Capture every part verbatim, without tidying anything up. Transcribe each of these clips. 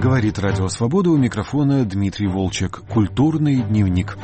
Говорит Радио Свобода, у микрофона Дмитрий Волчек. Культурный дневник.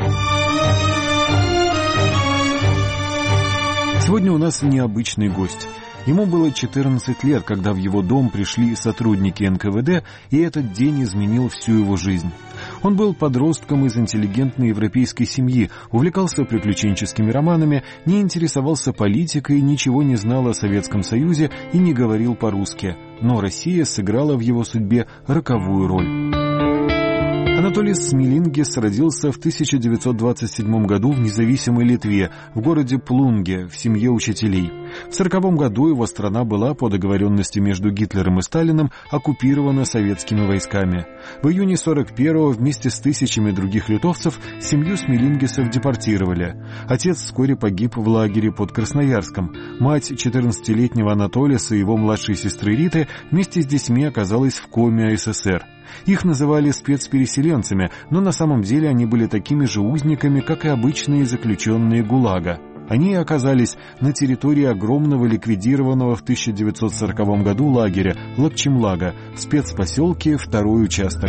Сегодня у нас необычный гость. Ему было четырнадцать лет, когда в его дом пришли сотрудники эн ка вэ дэ, и этот день изменил всю его жизнь. Он был подростком из интеллигентной европейской семьи, увлекался приключенческими романами, не интересовался политикой, ничего не знал о Советском Союзе и не говорил по-русски. Но Россия сыграла в его судьбе роковую роль. Анатолис Смилингис родился в тысяча девятьсот двадцать седьмом году в независимой Литве, в городе Плунге, в семье учителей. В сороковом году его страна была, по договоренности между Гитлером и Сталиным, оккупирована советскими войсками. В июне сорок первого вместе с тысячами других литовцев семью Смилингисов депортировали. Отец вскоре погиб в лагере под Красноярском. Мать четырнадцатилетнего Анатолиса и его младшей сестры Риты вместе с детьми оказалась в коме а эс эс эр. Их называли спецпереселенцами, но на самом деле они были такими же узниками, как и обычные заключенные ГУЛАГа. Они оказались на территории огромного ликвидированного в тысяча девятьсот сороковом году лагеря Лапчемлага в спецпоселке «Второй участок».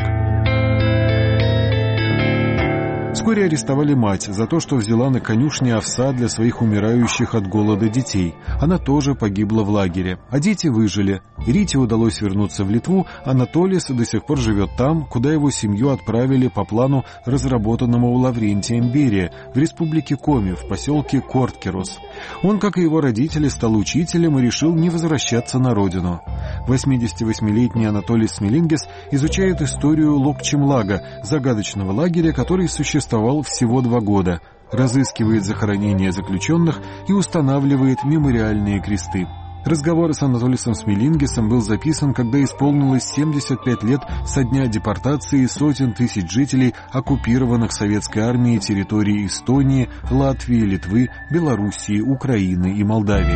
Вскоре арестовали мать за то, что взяла на конюшне овса для своих умирающих от голода детей. Она тоже погибла в лагере, а дети выжили. Рите удалось вернуться в Литву, Анатолис до сих пор живет там, куда его семью отправили по плану, разработанному у Лаврентием Берия, в республике Коми, в поселке Корткерус. Он, как и его родители, стал учителем и решил не возвращаться на родину. восьмидесятивосьмилетний Анатолис Смилингис изучает историю Лапчемлага, загадочного лагеря, который существовал всего два года, разыскивает захоронения заключенных и устанавливает мемориальные кресты. Разговор с Анатолисом Смилингисом был записан, когда исполнилось семьдесят пять лет со дня депортации сотен тысяч жителей оккупированных советской армией территорий Эстонии, Латвии, Литвы, Белоруссии, Украины и Молдавии.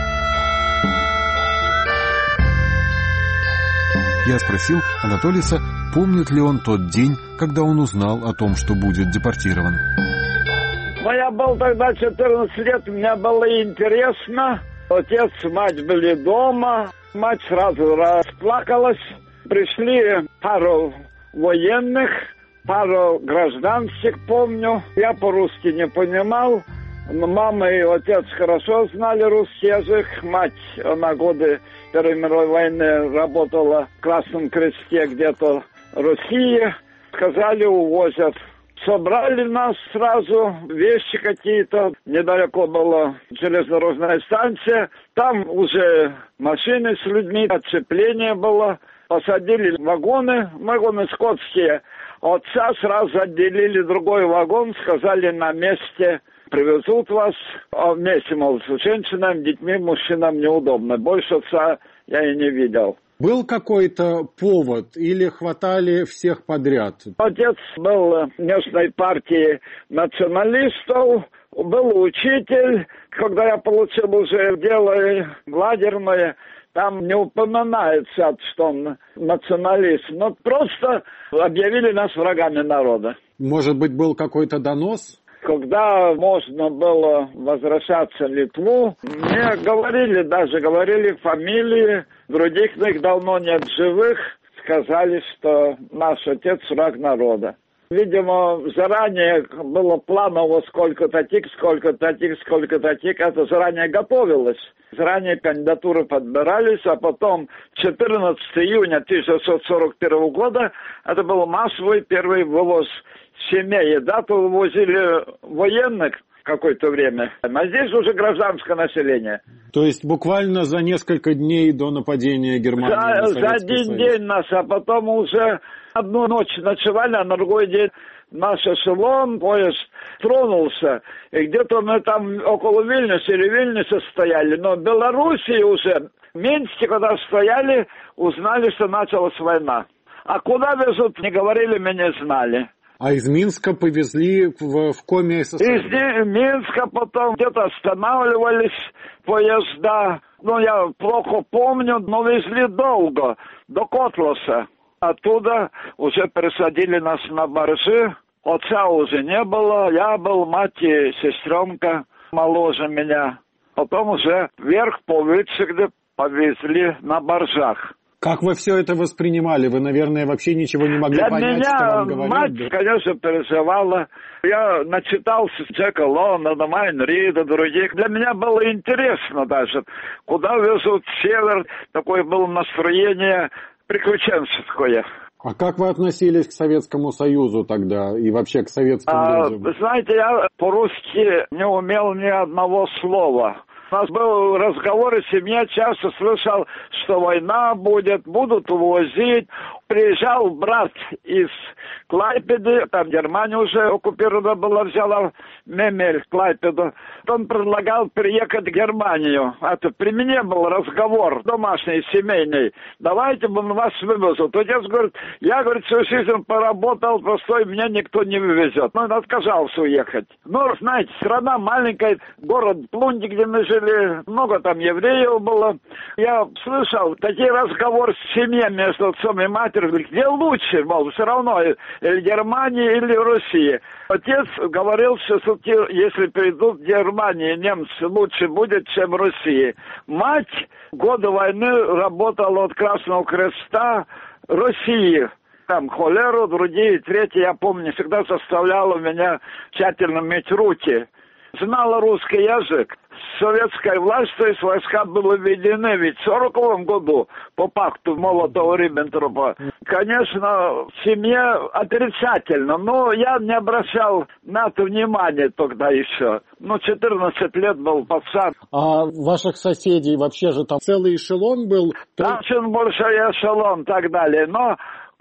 Я спросил Анатолиса, помнит ли он тот день, когда он узнал о том, что будет депортирован. Ну, я был тогда четырнадцать лет, мне было интересно. Отец, мать были дома, мать сразу расплакалась. Пришли пару военных, пару гражданских, помню. Я по-русски не понимал. Но мама и отец хорошо знали русский язык. Мать, она годы Первой мировой войны работала в Красном Кресте где-то в России. Сказали, увозят. Собрали нас сразу, вещи какие-то. Недалеко была железнодорожная станция. Там уже машины с людьми, отцепление было. Посадили в вагоны, вагоны скотские. Отца сразу отделили другой вагон, сказали, на месте привезут вас. А вместе, мол, с женщинами, детьми, мужчинам неудобно. Больше отца я и не видел. Был какой-то повод или хватали всех подряд? Отец был в местной партии националистов, был учитель. Когда я получил уже дело лагерное, там не упоминается, что он националист, но просто объявили нас врагами народа. Может быть, был какой-то донос? Когда можно было возвращаться в Литву, мне говорили, даже говорили фамилии, других их давно нет живых, сказали, что наш отец враг народа. Видимо, заранее было планово сколько таких, сколько таких, сколько таких, это заранее готовилось. Заранее кандидатуры подбирались, а потом четырнадцатого июня тысяча девятьсот сорок первого года это был массовый первый вывоз семей. Да-то вывозили военных какое-то время, а здесь уже гражданское население. То есть буквально за несколько дней до нападения Германии за, на Советский За один Союз. день нас, а потом уже одну ночь ночевали, а на другой день наш эшелон, поезд тронулся. И где-то мы там около Вильнюса или Вильнюса стояли. Но в Белоруссии уже, в Минске, когда стояли, узнали, что началась война. А куда везут, не говорили, мы не знали. А из Минска повезли в, в Коми СССР? Из Минска потом где-то останавливались поезда. Ну, я плохо помню, но везли долго, до Котласа. Оттуда уже пересадили нас на баржи. Отца уже не было. Я был, мать и сестренка моложе меня. Потом уже вверх по улице, где повезли на баржах. Как вы все это воспринимали? Вы, наверное, вообще ничего не могли Для понять, меня что вам говорят? мать, Да? конечно, переживала. Я начитался Джека Лондона, Майн Рида, других. Для меня было интересно даже, куда везут север. Такое было настроение приключенческое. А как вы относились к Советскому Союзу тогда и вообще к советским А, людям? знаете, я по-русски не умел ни одного слова. У нас был разговор, и семья часто слышал, что война будет, будут увозить. Приезжал брат из Клайпеды, там Германия уже оккупирована была, взяла Мемель, Клайпеду. Он предлагал переехать в Германию. Это при мне был разговор домашний, семейный. Давайте мы вас вывезут. Отец говорит, я, говорит, всю жизнь поработал, простой, меня никто не вывезет. Но он отказался уехать. Но, знаете, страна маленькая, город Плунди, где мы жили, много там евреев было. Я слышал такие разговоры с семьей между отцом и матерью. Говорит, где лучше, мол, все равно, или Германия, или Россия. Отец говорил, что если придут в Германию немцы, лучше будет, чем в России. Мать в годы войны работала от Красного Креста России. Там холеру, другие, третьи, я помню, всегда заставляла меня тщательно мыть руки. Знала русский язык. Советская власть, то есть войска были введены ведь в сороковом году по пакту Молотова-Риббентропа. Конечно, в семье отрицательно, но я не обращал на это внимания тогда еще. Ну, четырнадцать лет был пацан. А ваших соседей вообще же там целый эшелон был? Там очень большой эшелон и так далее, но...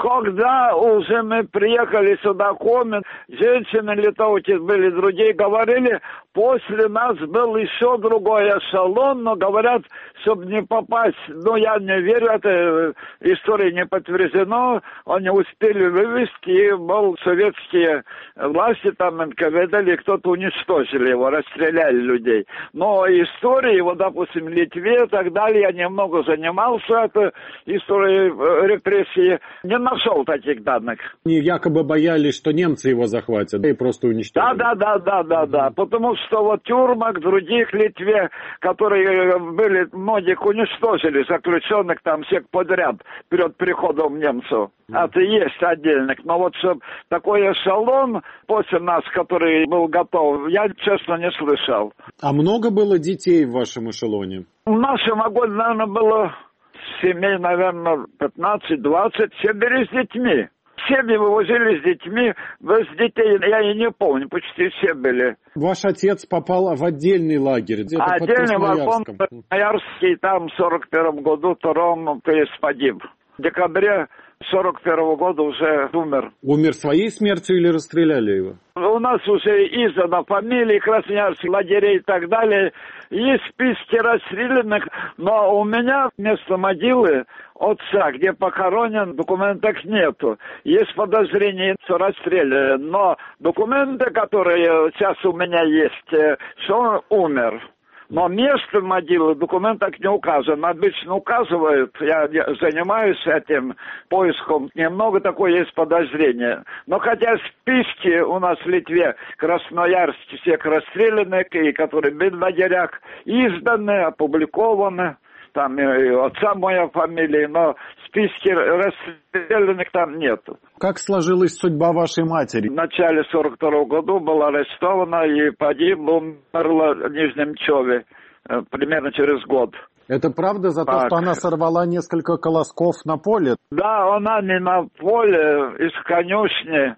Когда уже мы приехали сюда, Комен, женщины литовки были, другие говорили, после нас был еще другой эшелон, но говорят, чтобы не попасть, ну я не верю, эта история не подтверждена, они успели вывезти, и был советские власти, там эн ка вэ дэ, или кто-то уничтожили его, расстреляли людей. Но истории, вот, допустим, в Литве и так далее, я немного занимался этой историей репрессии, не нашел таких данных. Они якобы боялись, что немцы его захватят и просто уничтожат. Да, да, да, да, да, да. Потому что вот тюрьмах других в Литве, которые были, многих уничтожили, заключенных там всех подряд перед приходом немцев. Это есть отдельных. Но вот чтобы такой эшелон после нас, который был готов, я, честно, не слышал. А много было детей в вашем эшелоне? В нашем вагоне, наверное, было... Семей, наверное, пятнадцать-двадцать, все были с детьми. Семьи вывозили с детьми, без детей я и не помню, почти все были. Ваш отец попал в отдельный лагерь, где-то под Отдельный вагон, Красноярском. Красноярский, там в сорок первом году, втором, то есть погиб. В декабре сорок первого года уже умер. Умер своей смертью или расстреляли его? У нас уже издана фамилии красноярских лагерей и так далее. Есть списки расстрелянных, но у меня вместо могилы отца, где похоронен, документов нету. Есть подозрение, что расстреляли, но документы, которые сейчас у меня есть, что он умер. Но место могилы в документах не указано. Обычно указывают, я занимаюсь этим поиском, немного такое есть подозрение. Но хотя списки у нас в Литве, Красноярске, всех расстрелянных, и которые были в лагерях, изданы, опубликованы. Там и отца моя фамилия, но списки расстрелянных там нету. Как сложилась судьба вашей матери? В начале сорок второго года была арестована и погибла, умерла в Нижнем Чове примерно через год. Это правда за то, так. что она сорвала несколько колосков на поле? Да, она не на поле, из конюшни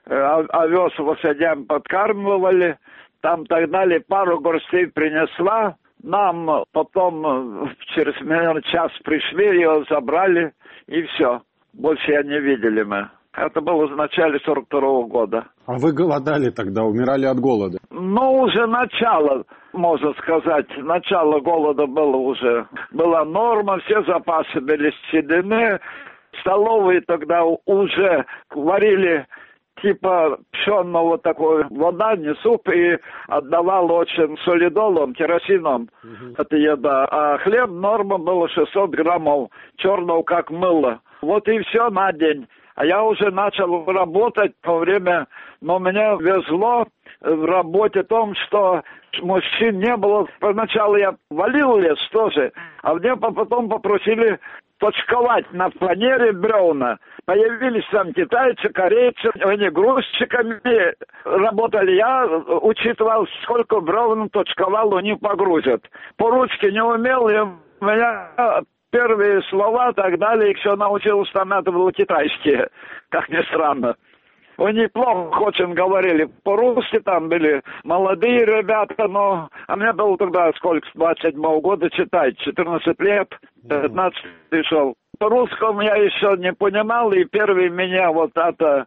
овес лошадям подкармливали, там так далее, пару горстей принесла. Нам потом через, наверное, час пришли, ее забрали, и все. Больше я не видели мы. Это было в начале сорок второго года. А вы голодали тогда, умирали от голода? Ну, уже начало, можно сказать. Начало голода было уже. Была норма, все запасы были съедены. Столовые тогда уже варили типа пшенного такой вода, не суп, и отдавал очень солидолом, керосином. Uh-huh. Это еда. А хлеб норма была шестьсот граммов, черного как мыло. Вот и все на день. А я уже начал работать во время, но мне везло, в работе о том, что мужчин не было. Поначалу я валил лес тоже, а мне потом попросили точковать на фанере бревна. Появились там китайцы, корейцы, они грузчиками работали. Я учитывал, сколько бревен точковал, они погрузят. По-русски не умел, и у меня первые слова и так далее, и все научился, там это было китайские, как ни странно. Они плохо очень говорили. По-русски там были молодые ребята, но... А мне было тогда сколько, с двадцать седьмого года читать, четырнадцать лет, пятнадцать шел. По-русскому я еще не понимал, и первый меня вот это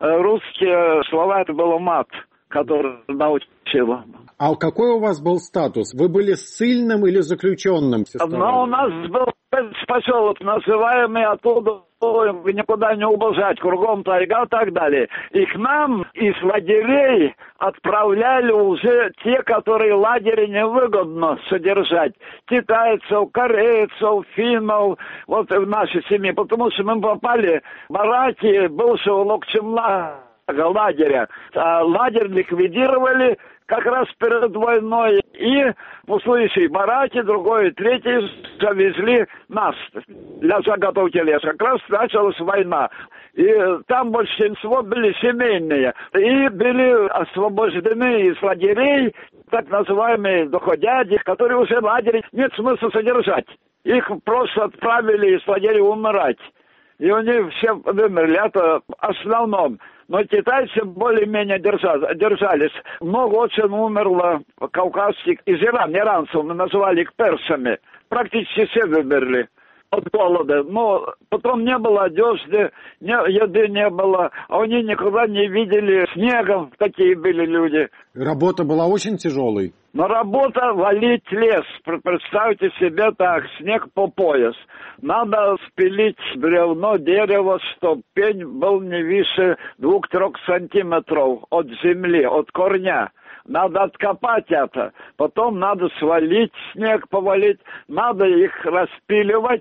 русские слова, это было мат, который научил. А какой у вас был статус? Вы были ссыльным или заключенным? Но у нас был поселок называемый, оттуда никуда не убежать, кругом тайга и так далее. И к нам из лагерей отправляли уже те, которые лагеря невыгодно содержать. Китайцев, корейцев, финнов, вот в нашей семье. Потому что мы попали в бараки бывшего Локчемла лагеря. А лагерь ликвидировали как раз перед войной, и в следующей бараке, другой, третий завезли нас для заготовки леса. Как раз началась война. И там большинство были семейные. И были освобождены из лагерей так называемые доходяги, которые уже в лагере нет смысла содержать. Их просто отправили из лагеря умирать. И они все вымерли, это в основном. Но китайцы более-менее держались. Много очень умерло кавказских из Ирана, иранцев, мы называли их персами. Практически все вымерли от голода. Но потом не было одежды, не, еды не было. А они никогда не видели снега, такие были люди. Работа была очень тяжелой. Но работа валить лес. Представьте себе так, снег по пояс. Надо спилить бревно, дерево, чтобы пень был не выше двух-трех сантиметров от земли, от корня. Надо откопать это. Потом надо свалить снег, повалить. Надо их распиливать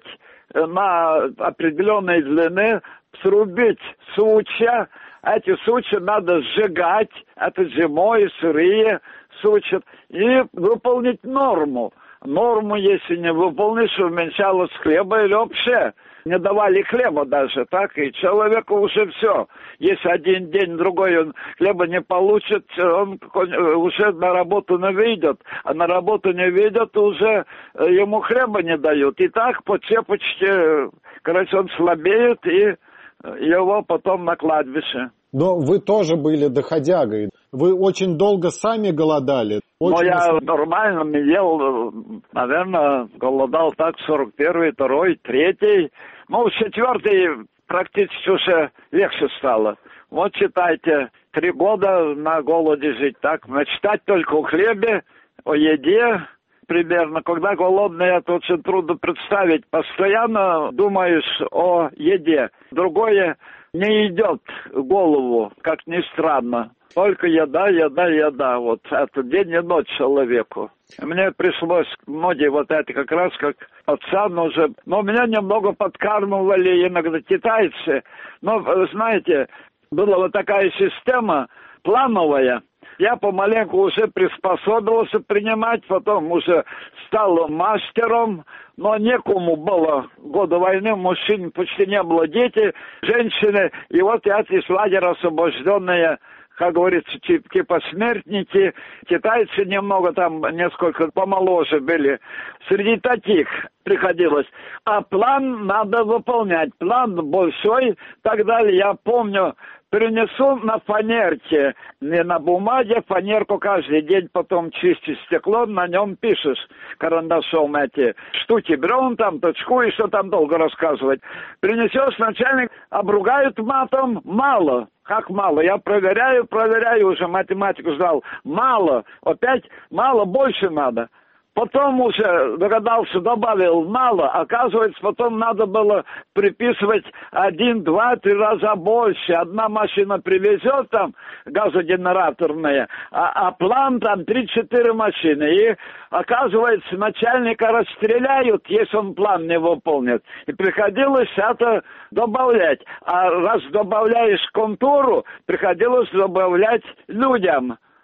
на определенной длины, срубить сучья. Эти сучья надо сжигать. Это зимой, сырые сучья. И выполнить норму. Норму, если не выполнишь, уменьшалось хлеба или вообще не давали хлеба даже, так, и человеку уже все. Если один день, другой он хлеба не получит, он уже на работу не выйдет, а на работу не выйдет, уже ему хлеба не дают. И так по цепочке, короче, он слабеет, и его потом на кладбище. Но вы тоже были доходягой. Вы очень долго сами голодали. Очень... Но я нормально ел, наверное, голодал так сорок первый, второй, третий. Ну, в четвертый практически уже легче стало. Вот читайте, три года на голоде жить так. Мечтать только о хлебе, о еде. Примерно, когда голодный, это очень трудно представить. Постоянно думаешь о еде. Другое не идет в голову, как ни странно. Только еда, еда, еда. Вот это день и ночь человеку. Мне пришлось многие вот это как раз как отца уже. Но меня немного подкармливали иногда китайцы. Но, знаете, была вот такая система плановая. Я помаленьку уже приспособился принимать, потом уже стал мастером, но некому было. Годы войны мужчин почти не было, дети, женщины. И вот эти из лагеря освобожденные, как говорится, типа смертники, китайцы немного там, несколько помоложе были. Среди таких приходилось. А план надо выполнять. План большой и так далее. Я помню, принесу на фанерке, не на бумаге, фанерку каждый день потом чистишь стекло, на нем пишешь карандашом эти штуки, бревен там, точку, и что там долго рассказывать. Принесешь, начальник, обругают матом, мало. Как мало? Я проверяю, проверяю, уже математику сдал. Мало. Опять мало, больше надо. Потом уже догадался, добавил мало. Оказывается, потом надо было приписывать один, два, три раза больше. Одна машина привезет там газогенераторная, а, а план там три-четыре машины. И оказывается, начальника расстреляют, если он план не выполнит. И приходилось это добавлять. А раз добавляешь контуру, приходилось добавлять людям.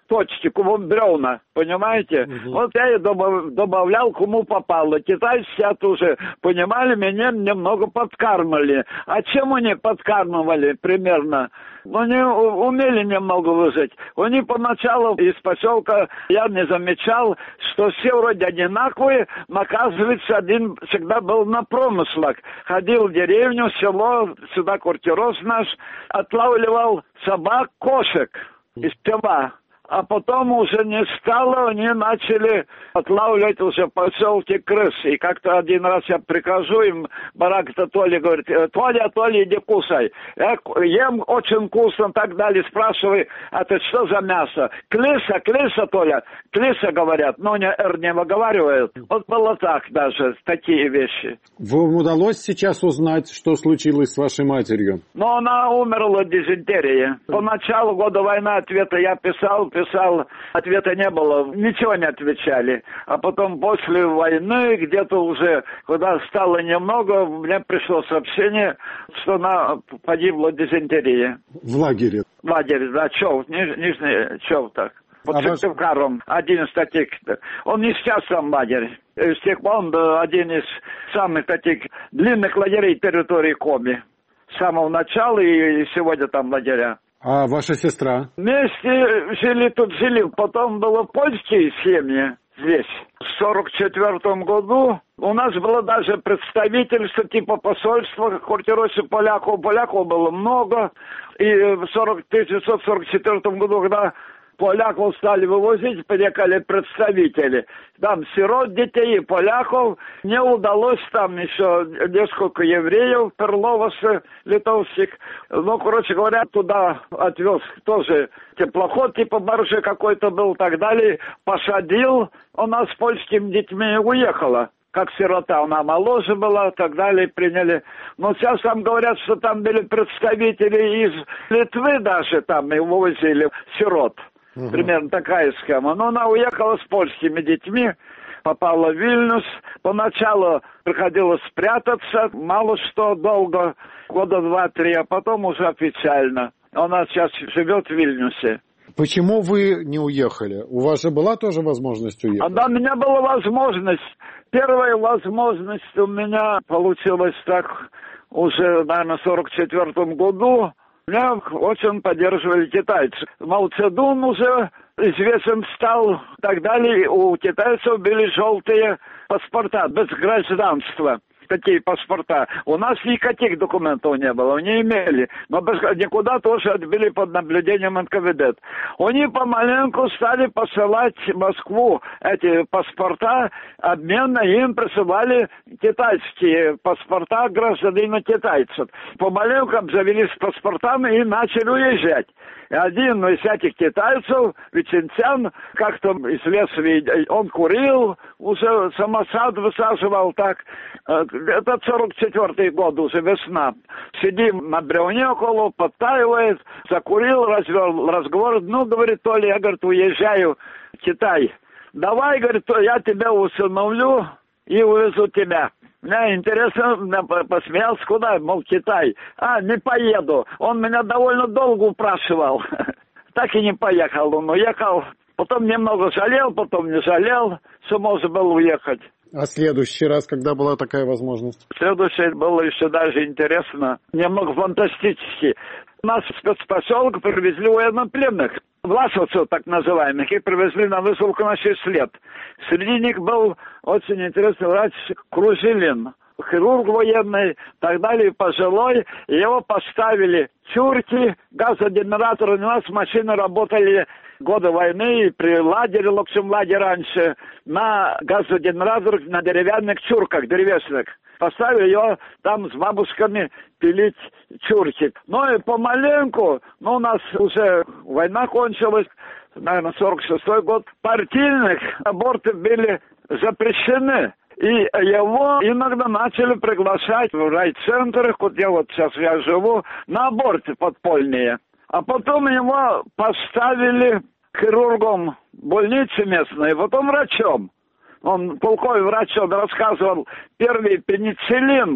точки, кумом бревна, понимаете? Угу. Вот я и добав, добавлял, кому попало. Китайцы это уже понимали, меня немного подкармливали. А чем они подкармливали примерно? Они умели немного выжить. Они поначалу из поселка, я не замечал, что все вроде одинаковые, но оказывается, один всегда был на промыслах. Ходил в деревню, село, сюда квартирос наш, отлавливал собак, кошек из села. А потом уже не стало, они начали отлавливать уже в поселке крыс. И как-то один раз я прихожу, им барак-то Толя говорит: Толя, Толя, иди кусай. Я ем очень вкусно, так далее. Спрашиваю: а это что за мясо? Клиса, клиса, Толя. Клиса, говорят, но не, р не выговаривают. Вот было так даже, такие вещи. Вам удалось сейчас узнать, что случилось с вашей матерью? Ну, она умерла от дизентерии. По началу года войны ответа я писал, писал, ответа не было, ничего не отвечали. А потом после войны, где-то уже, когда стало немного, мне пришло сообщение, что она погибла от дизентерии. В лагере? В лагере, да, Чов, ниж, Нижний Чов, так. Под а Сыктывкаром, ваш... один из таких. Он не сейчас сам лагерь. С тех пор он один из самых таких длинных лагерей территории Коми. С самого начала и сегодня там лагеря. А ваша сестра? Вместе жили тут, жили. Потом было польские семьи здесь. В сорок четвертом году у нас было даже представительство типа посольства, квартиросе поляков. Поляков было много. И в тысяча девятьсот сорок четвертом году, когда поляков стали вывозить, приехали представители. Там сирот, детей и поляков. Мне удалось там еще несколько евреев, перловосы, литовских. Ну, короче говоря, туда отвез тоже теплоход, типа баржи какой-то был, так далее. Посадил, она с польскими детьми уехала. Как сирота, она моложе была, так далее, приняли. Но сейчас там говорят, что там были представители из Литвы даже, там и вывозили сирот. Угу. Примерно такая схема. Но она уехала с польскими детьми, попала в Вильнюс. Поначалу приходилось спрятаться, мало что, долго, года два-три, а потом уже официально. Она сейчас живет в Вильнюсе. Почему вы не уехали? У вас же была тоже возможность уехать? А да, у меня была возможность. Первая возможность у меня получилась так уже, наверное, в сорок четвертом году. Меня очень поддерживали китайцы. Мао Цзэдун уже известен стал, и так далее. У китайцев были желтые паспорта, без гражданства. Такие паспорта. У нас никаких документов не было, не имели. Но без, никуда тоже отбили под наблюдением эн ка вэ дэ. Они помаленьку стали посылать в Москву эти паспорта, обменно им присылали китайские паспорта гражданина китайцев. Помаленьку обзавелись паспортами и начали уезжать. И один из этих китайцев, Вичентян, как-то из леса, он курил, уже самосад высаживал так. Это сорок четвёртый год, уже весна. Сидим на бревне около, подтаивает, закурил, развел разговор. Ну, говорит, Толя, я, говорит, уезжаю в Китай. Давай, говорит, я тебя усыновлю и увезу тебя. Мне интересно, посмеялся, куда, мол, Китай. А, не поеду. Он меня довольно долго упрашивал. Так и не поехал. Он уехал. Потом немного жалел, потом не жалел, что можно было уехать. А следующий раз, когда была такая возможность? Следующий было еще даже интересно, немного фантастически. Нас в спецпоселок привезли военнопленных, власовцев так называемых, и привезли на высылку на шесть лет. Среди них был очень интересный врач Кружилин, хирург военный, так далее, пожилой. Его поставили чурки, газогенераторы. У нас машины работали годы войны, и при лагере, Локсюм-лагере раньше, на газогенераторах, на деревянных чурках, деревесных. Поставили ее там с бабушками пилить чурки. Ну и помаленьку, ну у нас уже война кончилась, наверное, сорок шестой год, партийных аборты были запрещены. И его иногда начали приглашать в райцентрах, вот я вот сейчас я живу, на аборты подпольные. А потом его поставили хирургом больницы местной, потом врачом. Он полковой врач, он рассказывал, первый пенициллин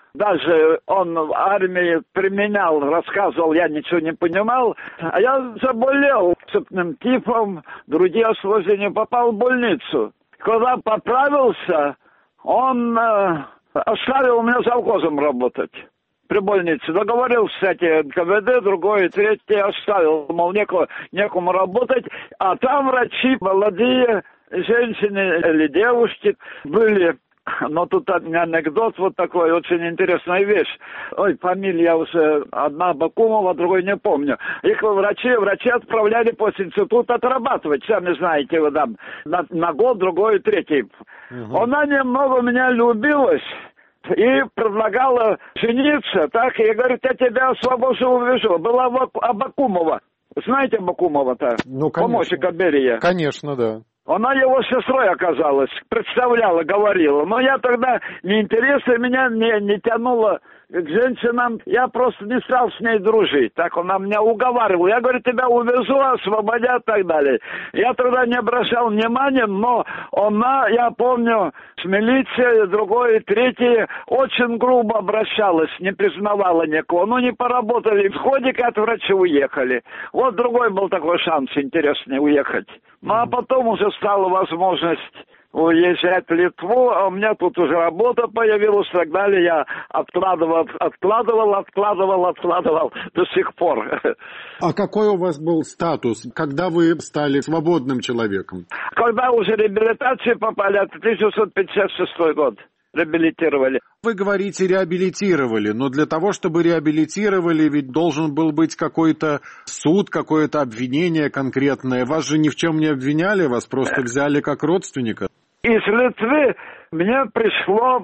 Даже он в армии применял, рассказывал, я ничего не понимал. А я заболел цепным тифом, другие осложнения, попал в больницу. Когда поправился, он э, оставил меня завхозом работать при больнице. Договорился, кстати, эн ка вэ дэ, другой, третий оставил. Мол, некому, некому работать. А там врачи, молодые женщины или девушки были. Но тут анекдот вот такой, очень интересная вещь. Ой, фамилия уже одна Бакумова, другой не помню. Их врачи, врачи отправляли после института отрабатывать, сами знаете, вот там, на, на год, другой, третий. Угу. Она немного меня любилась и предлагала жениться, так, и говорит, я тебя освобожу, увижу. Была Абакумова. Знаете Абакумова-то? Ну, конечно. Помощника Берия. Конечно, да. Она его сестрой оказалась, представляла, говорила. Но я тогда неинтересно, меня не, не тянуло к женщинам. Я просто не стал с ней дружить. Так она меня уговаривала. Я говорю, тебя увезу, освободят и так далее. Я тогда не обращал внимания, но она, я помню, с милицией, другой, третий, очень грубо обращалась, не признавала никого. Ну, не поработали. В ходе от врача уехали. Вот другой был такой шанс интересный уехать. Ну, а потом уже стала возможность уезжать в Литву, а у меня тут уже работа появилась, и так далее. Я откладывал, откладывал, откладывал, откладывал до сих пор. А какой у вас был статус, когда вы стали свободным человеком? Когда уже реабилитацию попали, это тысяча девятьсот пятьдесят шестой год. Реабилитировали. Вы говорите, реабилитировали, но для того, чтобы реабилитировали, ведь должен был быть какой-то суд, какое-то обвинение конкретное. Вас же ни в чем не обвиняли, вас просто взяли как родственника. Из Литвы мне пришло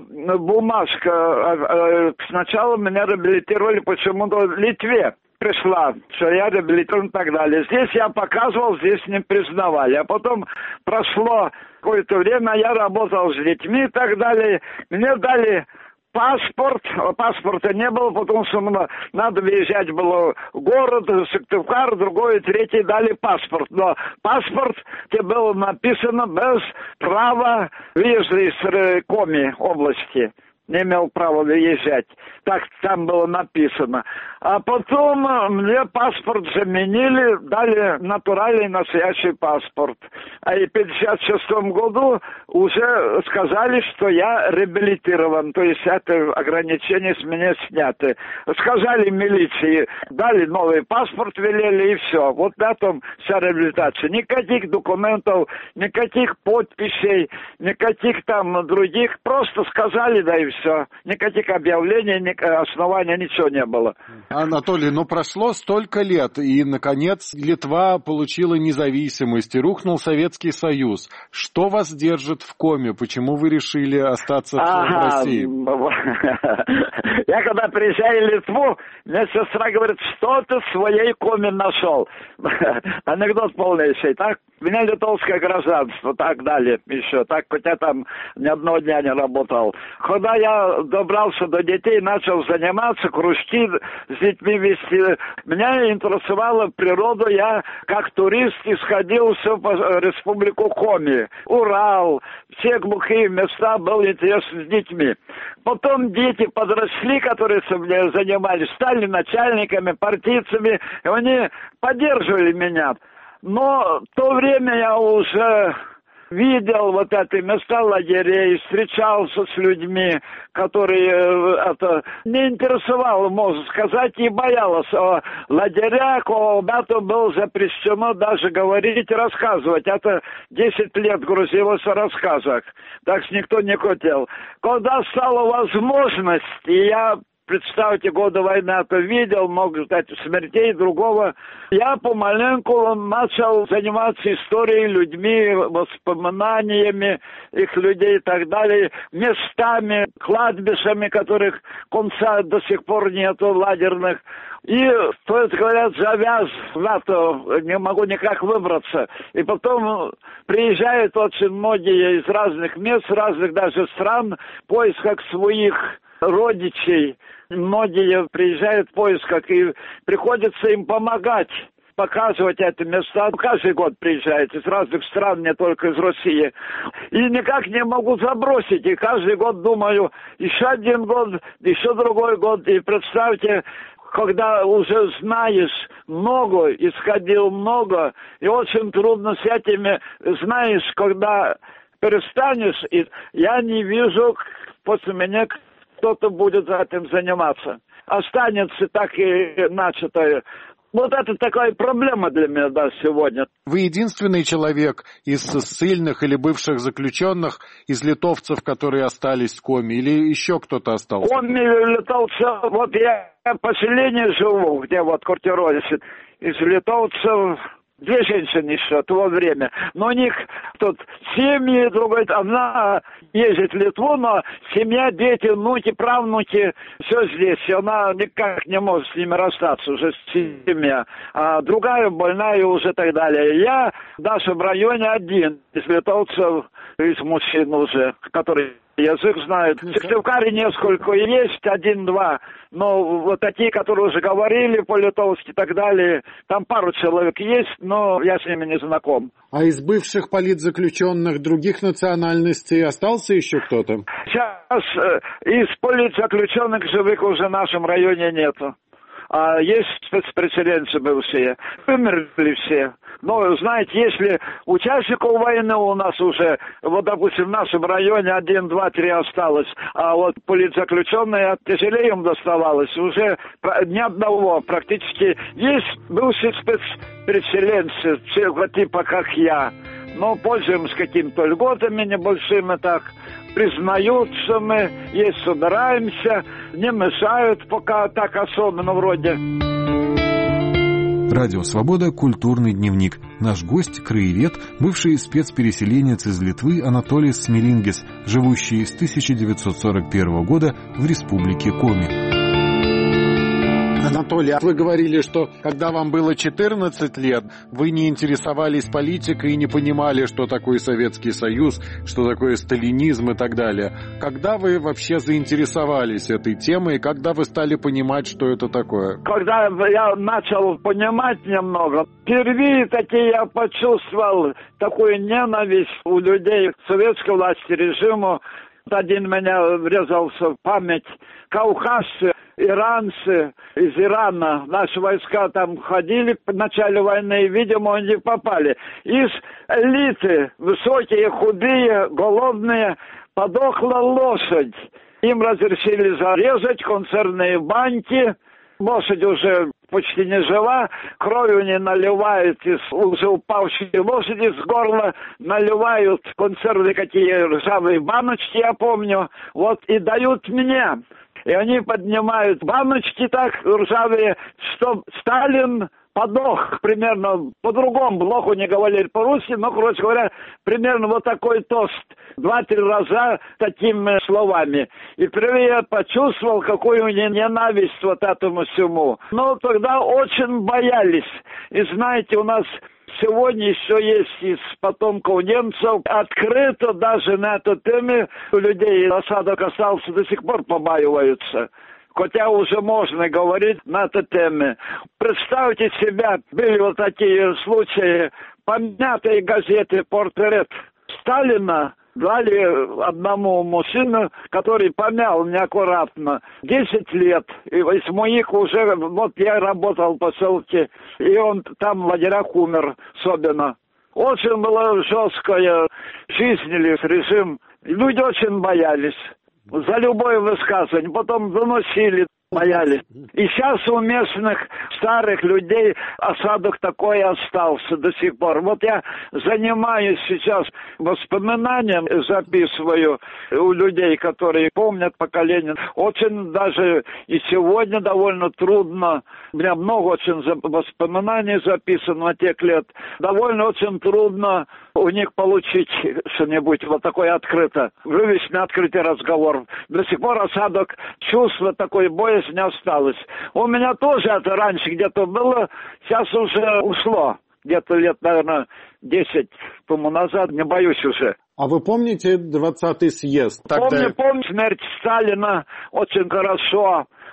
бумажка. Сначала меня реабилитировали почему-то в Литве. Пришла, что я реабилитирован и так далее. Здесь я показывал, здесь не признавали. А потом прошло какое-то время, я работал с детьми и так далее. Мне дали паспорт, паспорта не было, потому что надо выезжать было в город, Сыктывкар, другой, третий дали паспорт. Но паспорт, где было написано без права выезда из Коми области. Не имел права выезжать. Так там было написано. А потом мне паспорт заменили, дали натуральный настоящий паспорт. А и в пятьдесят шестом году уже сказали, что я реабилитирован. То есть это ограничения с меня сняты. Сказали милиции, дали новый паспорт, велели и все. Вот на том вся реабилитация. Никаких документов, никаких подписей, никаких там других. Просто сказали, да и все. Никаких объявлений, основания, ничего не было. Анатолий, ну прошло столько лет, и, наконец, Литва получила независимость, и рухнул Советский Союз. Что вас держит в Коме? Почему вы решили остаться ага. в России? Я когда приезжаю в Литву, мне сестра говорит, что ты в своей Коме нашел? Анекдот полнейший, так? У меня литовское гражданство, так далее еще. Так, хоть я там ни одного дня не работал. Когда я добрался до детей, начал заниматься, кружки с детьми вести. Меня интересовала природа. Я как турист исходил все по республику Коми. Урал, все глухие места, был интерес с детьми. Потом дети подросли, которые со мной занимались, стали начальниками, партийцами, и они поддерживали меня. Но в то время я уже видел вот эти места лагерей, встречался с людьми, которые это не интересовало, можно сказать, и боялась о лагерях. Когда-то было запрещено даже говорить и рассказывать. Это десять лет грузилось о рассказах, так что никто не хотел. Когда стала возможность, и я... Представьте, годы войны это видел, много, кстати, смертей другого. Я помаленьку начал заниматься историей, людьми, воспоминаниями их людей и так далее, местами, кладбищами, которых конца до сих пор нету, лагерных. И, то есть, говорят, завяз в НАТО, не могу никак выбраться. И потом приезжают очень многие из разных мест, разных даже стран, в поисках своих родичей. Многие приезжают в поисках, и приходится им помогать. показывать эти места. Каждый год приезжают из разных стран, не только из России. И никак не могу забросить. И каждый год думаю, еще один год, еще другой год. И представьте, когда уже знаешь много, исходил много, и очень трудно с этими, знаешь, когда перестанешь, и я не вижу, после меня кто-то будет этим заниматься. Останется так и начатое. Вот это такая проблема для меня, да, сегодня. Вы единственный человек из ссыльных или бывших заключенных, из литовцев, которые остались в Коми, или еще кто-то остался? В Коми литовцев, вот я в поселении живу, где вот квартируюсь, из литовцев две женщины еще в то время. Но у них тут семьи, другой, одна ездит в Литву, но семья, дети, внуки, правнуки, все здесь. И она никак не может с ними расстаться, уже семья. А другая больная уже так далее. Я даже в районе один из литовцев, из мужчин уже, которые язык знают. В Сыктывкаре несколько есть, один-два. Но вот такие, которые уже говорили по-литовски и так далее, там пару человек есть, но я с ними не знаком. А из бывших политзаключенных других национальностей остался еще кто-то? Сейчас э, из политзаключенных живых уже в нашем районе нету. А есть спецпреселенцы бывшие. Вымерли все. Но, знаете, если участников войны у нас уже, вот, допустим, в нашем районе один, два, три осталось, а вот политзаключенные тяжелее им доставалось, уже ни одного практически. Есть бывшие спецпреселенцы, типа как я, но пользуемся какими-то льготами небольшими так. Признаются мы, есть собираемся, не мешают пока так особенно вроде. Радио «Свобода» — культурный дневник. Наш гость — краевед, бывший спецпереселенец из Литвы Анатолис Смилингис, живущий с тысяча девятьсот сорок первого года в республике Коми. Анатолий, а вы говорили, что когда вам было четырнадцать лет, вы не интересовались политикой и не понимали, что такое Советский Союз, что такое сталинизм и так далее. Когда вы вообще заинтересовались этой темой, и когда вы стали понимать, что это такое? Когда я начал понимать немного, впервые таки я почувствовал такую ненависть у людей к советской власти, режиму. Один меня врезался в память. Кавказцы, иранцы из Ирана, наши войска там ходили в начале войны, и, видимо, они попали. Из элиты, высокие, худые, голодные, подохла лошадь. Им разрешили зарезать консервные банки. Лошадь уже почти не жива, кровью не наливают из уже упавшей лошади с горла, наливают консервы какие ржавые баночки, я помню, вот и дают мне. И они поднимают баночки так ржавые, что Сталин подох примерно по-другому, плохо не говорили по-русски, но, короче говоря, примерно вот такой тост. Два-три раза такими словами. И впервые я почувствовал, какую ненависть вот этому всему. Но тогда очень боялись. И знаете, у нас сегодня еще есть из потомков немцев открыто даже на эту тему у людей осадок остался, до сих пор побаиваются. Хотя уже можно говорить на эту тему. Представьте себя, были вот такие случаи, помятые газеты «Портрет Сталина» дали одному мужчину, который помял неаккуратно десять лет. И из моих уже, вот я работал в поселке, и он там в лагерях умер особенно. Очень была жесткая жизнь или режим. Люди очень боялись за любое высказывание. Потом доносили, боялись. И сейчас у местных старых людей осадок такой остался до сих пор. Вот я занимаюсь сейчас воспоминанием, записываю у людей, которые помнят поколение. Очень даже и сегодня довольно трудно. У меня много очень воспоминаний записано на тех лет. Довольно очень трудно у них получить что-нибудь вот такое открыто. Вывести на открытый разговор. До сих пор осадок, чувство такой боязни не осталось. У меня тоже это раньше где-то было, сейчас уже ушло. Где-то лет, наверное, десять тому назад, не боюсь уже. А вы помните двадцатый съезд? Тогда... Помню, помню смерть Сталина очень хорошо.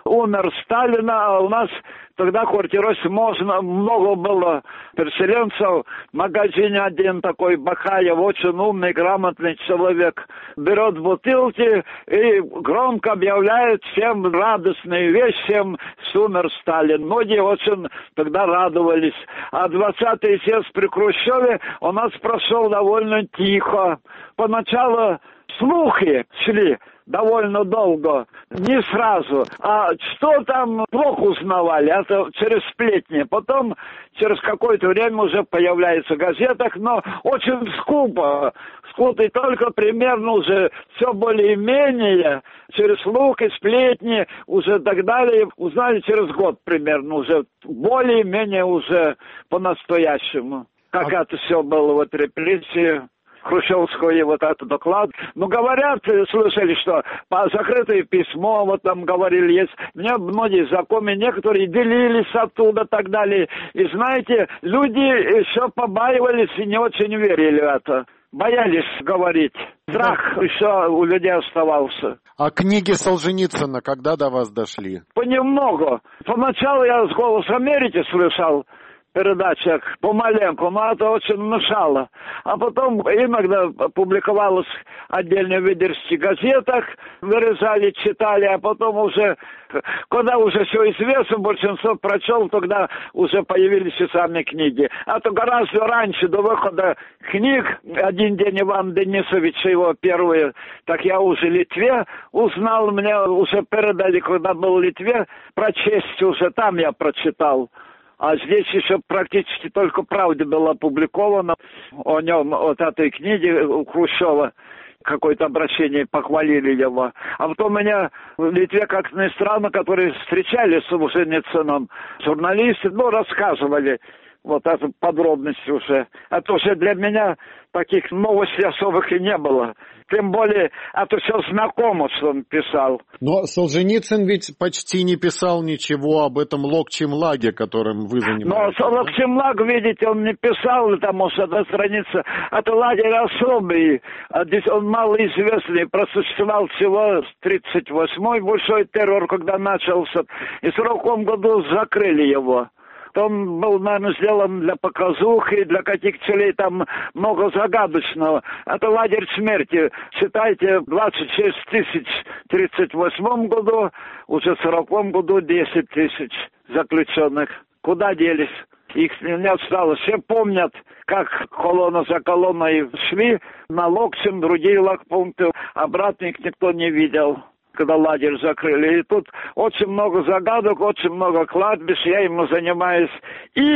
умер Сталин, а у нас тогда в квартиросе можно, много было переселенцев. В магазине один такой Бахаев, очень умный, грамотный человек, берет бутылки и громко объявляет всем радостные вещи, всем умер Сталин. Многие очень тогда радовались. А двадцатый съезд при Хрущеве у нас прошел довольно тихо. Поначалу слухи шли довольно долго, не сразу. А что там, плохо узнавали, это через сплетни. Потом, через какое-то время уже появляется в газетах, но очень скупо. Скупо, и только примерно уже все более-менее, через слухи, сплетни, уже так далее, узнали через год примерно, уже более-менее уже по-настоящему. Как а... это все было, вот репрессии. Хрущевского и вот этот доклад. Ну, говорят, слышали, что по закрытое письмо, вот там говорили, есть. Мне многие знакомые, некоторые делились оттуда и так далее. И знаете, люди еще побаивались и не очень верили в это. Боялись говорить. Страх еще у людей оставался. А книги Солженицына когда до вас дошли? Понемногу. Поначалу я с «Голос Америки» слышал, передачах помаленьку, но это очень мешало. А потом иногда публиковалось отдельные выдержки в газетах, вырезали, читали, а потом уже, когда уже все известно, большинство прочел, тогда уже появились и сами книги. А то гораздо раньше, до выхода книг, один день Иван Денисович, его первые, так я уже в Литве узнал, мне уже передали, когда был в Литве, прочесть уже, там я прочитал. А здесь еще практически только «Правда» была опубликована о нем, вот этой книге у Хрущева. Какое-то обращение, похвалили его. А потом меня в Литве, как ни странно, которые встречались с Солженицыным, журналисты, ну, рассказывали вот эту подробности уже. Это уже для меня таких новостей особых и не было. Тем более, это все знакомо, что он писал. Но Солженицын ведь почти не писал ничего об этом Локчемлаге, которым вы занимаетесь. Но Локчемлаг, видите, он не писал, потому что эта страница, это лагерь особый, он малоизвестный, просуществовал всего с тридцать восьмой большой террор, когда начался, и в сороковом году закрыли его. Он был, наверное, сделан для показухи, для каких целей, там много загадочного. Это лагерь смерти. Считайте, двадцать шесть тысяч в тридцать восьмом году, уже в сороковом году десять тысяч заключенных. Куда делись? Их не осталось. Все помнят, как колонна за колонной шли на Локсем, другие лагпункты. Обратно их никто не видел, когда лагерь закрыли. И тут очень много загадок, очень много кладбищ, я ему занимаюсь. И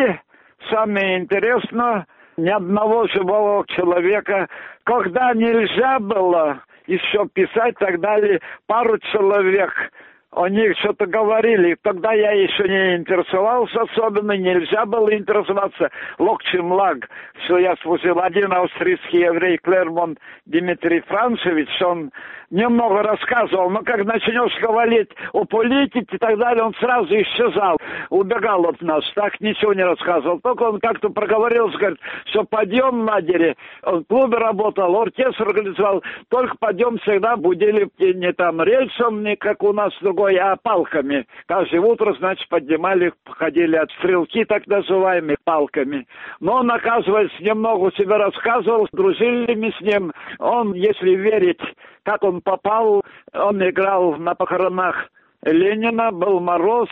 самое интересное, ни одного живого человека, когда нельзя было еще писать, так далее, пару человек о них что-то говорили. Тогда я еще не интересовался особенно, нельзя было интересоваться. Локчемлаг, что я служил, один австрийский еврей, Клермон Дмитрий Францевич, он немного рассказывал, но как начнешь говорить о политике и так далее, он сразу исчезал, убегал от нас, так ничего не рассказывал. Только он как-то проговорился, говорит, что подъем в лагере, он в клубе работал, оркестр организовал, только подъем всегда будили не там рельсом, не как у нас другой, а палками. Каждое утро, значит, поднимали, ходили от стрелки, так называемыми, палками. Но он, оказывается, немного себе рассказывал, дружили мы с ним. Он, если верить, как он попал, он играл на похоронах Ленина, был мороз,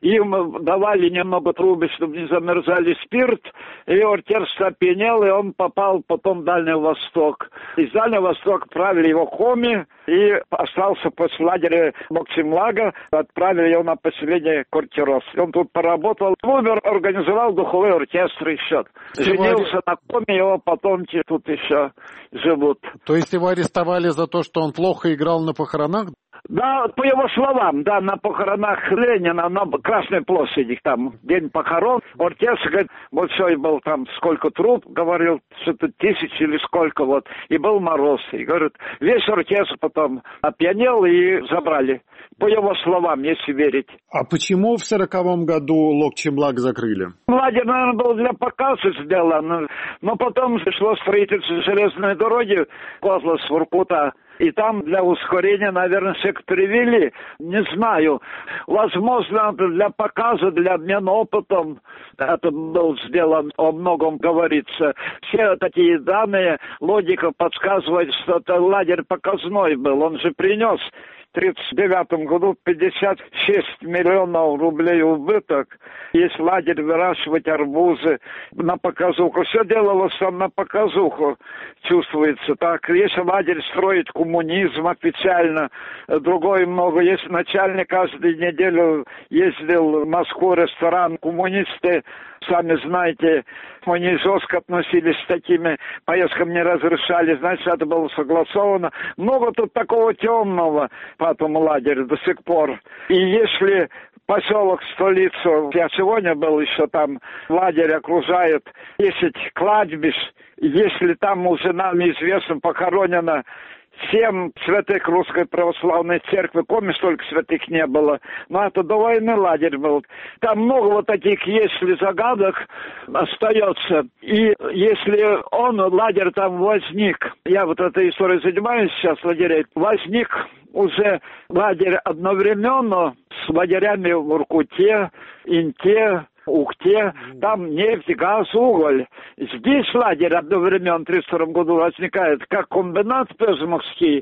им давали немного трубы, чтобы не замерзали, спирт, и оркестр опьянел, и он попал потом в Дальний Восток. Из Дальнего Востока отправили его в Хоми, и остался после лагеря Локчемлага, отправили его на поселение Кортирос. Он тут поработал, Клубер организовал духовой оркестр еще. Женился на Коме, его потомки тут еще живут. То есть его арестовали за то, что он плохо играл на похоронах? Да, по его словам, да, на похоронах Ленина, на Красной площади, там, день похорон, оркестр, говорит, большой был там, сколько труп, говорил, что-то тысячи или сколько, вот, и был мороз, и, говорит, весь оркестр потом опьянел и забрали, по его словам, если верить. А почему в сороковом году Локчемлаг закрыли? Лагерь, наверное, был для показа сделан, но потом шло строительство железной дороги, Козлас, Воркута, И там для ускорения, наверное, всех привели. Не знаю. Возможно, для показа, для обмена опытом это был сделан, о многом говорится. Все такие данные, логика подсказывает, что это лагерь показной был. Он же принес в тридцать девятом году пятьдесят шесть миллионов рублей убыток. Есть лагерь выращивать арбузы на показуху. Все делалось там на показуху, чувствуется так. Если лагерь строить коммунизм официально, другое много. Если начальник каждую неделю ездил в Москву, ресторан, коммунисты, сами знаете, они жестко относились с такими поездками, не разрешали, значит, это было согласовано. Много тут такого темного по этому лагерю до сих пор. И если поселок, столицу, я сегодня был еще там, лагерь окружает десять кладбищ, если там уже нам известно похоронено семь святых Русской Православной Церкви, помнишь, только святых не было. Но это до войны лагерь был. Там много вот таких, если загадок остается. И если он, лагерь там возник, я вот этой историей занимаюсь сейчас, лагерей, возник уже лагерь одновременно с лагерями в Воркуте, Инте, Ухте, там нефть, газ, уголь. Здесь лагерь одновременно в тридцать втором году возникает как комбинат Пезмовский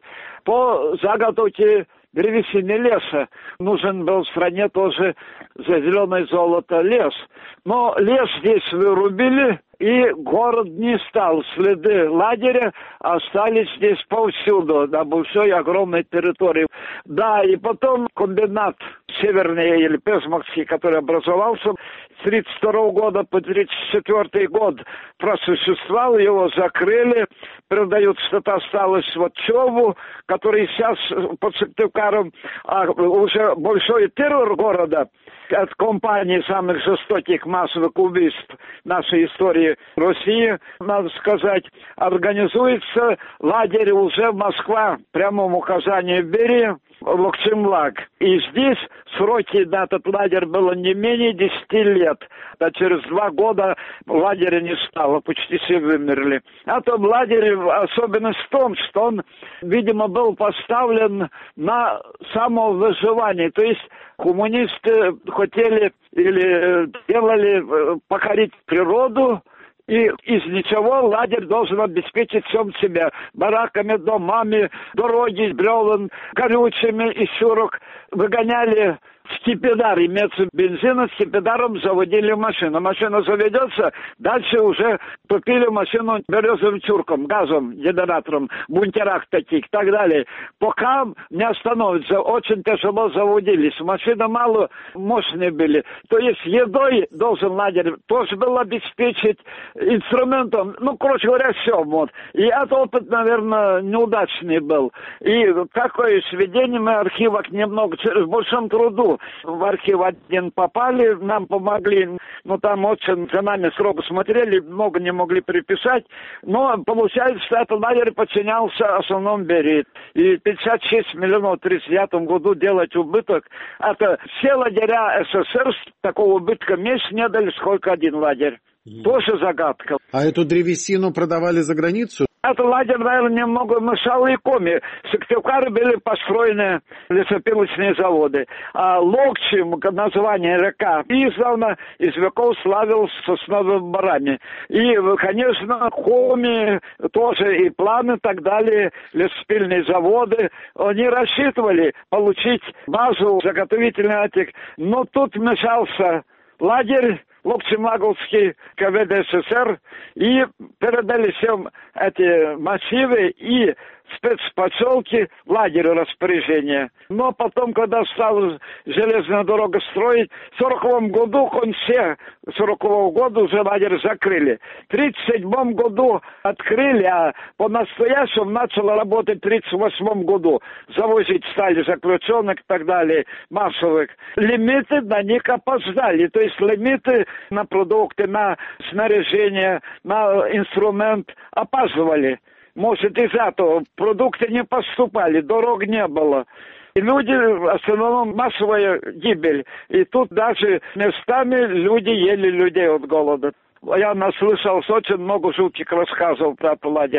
по заготовке древесины леса. Нужен был в стране тоже за зеленое золото лес. Но лес здесь вырубили, и город не стал. Следы лагеря остались здесь повсюду, на большой огромной территории. Да, и потом комбинат северный или Пезмовский, который образовался с тридцать второго года по тридцать четвёртый год, просуществовал, его закрыли, передают, что-то осталось вот Чову, который сейчас под Сыктывкаром, а уже большой террор города от компании самых жестоких массовых убийств нашей истории России, надо сказать, организуется лагерь уже в Москва, прямому указанию Берии, Локчемлак. И здесь сроки на этот лагерь было не менее десяти лет. А через два года лагеря не стало, почти все вымерли. А то в лагере особенность в том, что он, видимо, был поставлен на самовыживание. То есть коммунисты хотели или делали покорить природу, и из ничего лагерь должен обеспечить всем себя. Бараками, домами, дороги, бревен, горючими и сюрок. Выгоняли скипидар, имеется бензин, скипидаром заводили машину. Машина заведется, дальше уже топили машину березовым чурком, газом, генератором, в бункерах таких и так далее. Пока не остановится, очень тяжело заводились. Машины мало мощные были. То есть едой должен лагерь тоже был обеспечить, инструментом, ну, короче говоря, все. Вот. И этот опыт, наверное, неудачный был. И такое сведение мы архивах немного, в большом труду в архив один попали, нам помогли, ну, там очень за нами строго смотрели, много не могли приписать, но получается, что этот лагерь подчинялся основному Берии. И пятьдесят шесть миллионов в тридцать девятом году делать убыток, это все лагеря СССР такого убытка меньше не дали, сколько один лагерь. Тоже загадка. А эту древесину продавали за границу? Это лагерь, наверное, немного мешал и коми. В Сыктывкаре были построены лесопилочные заводы. А Локчим, название река, издавна из веков славился сосновыми барами. И, конечно, коми тоже и планы и так далее, лесопильные заводы, они рассчитывали получить базу заготовительный этих. Но тут вмешался лагерь Локчемлаговский КВД СССР, и передали всем эти массивы и спецпоселки в лагерю распоряжения. Но потом, когда стала железная дорога строить, в сороковом году, в конце сорокового года уже лагерь закрыли. В тридцать седьмом году открыли, а по-настоящему начало работать в тридцать восьмом году. Завозить стали заключенных и так далее, массовых. Лимиты на них опоздали. То есть лимиты на продукты, на снаряжение, на инструмент опаздывали. Может, из-за этого продукты не поступали, дорог не было. И люди, в основном, массовая гибель. И тут даже местами люди ели людей от голода. Я наслышался очень много жутких рассказов про этот лагерь.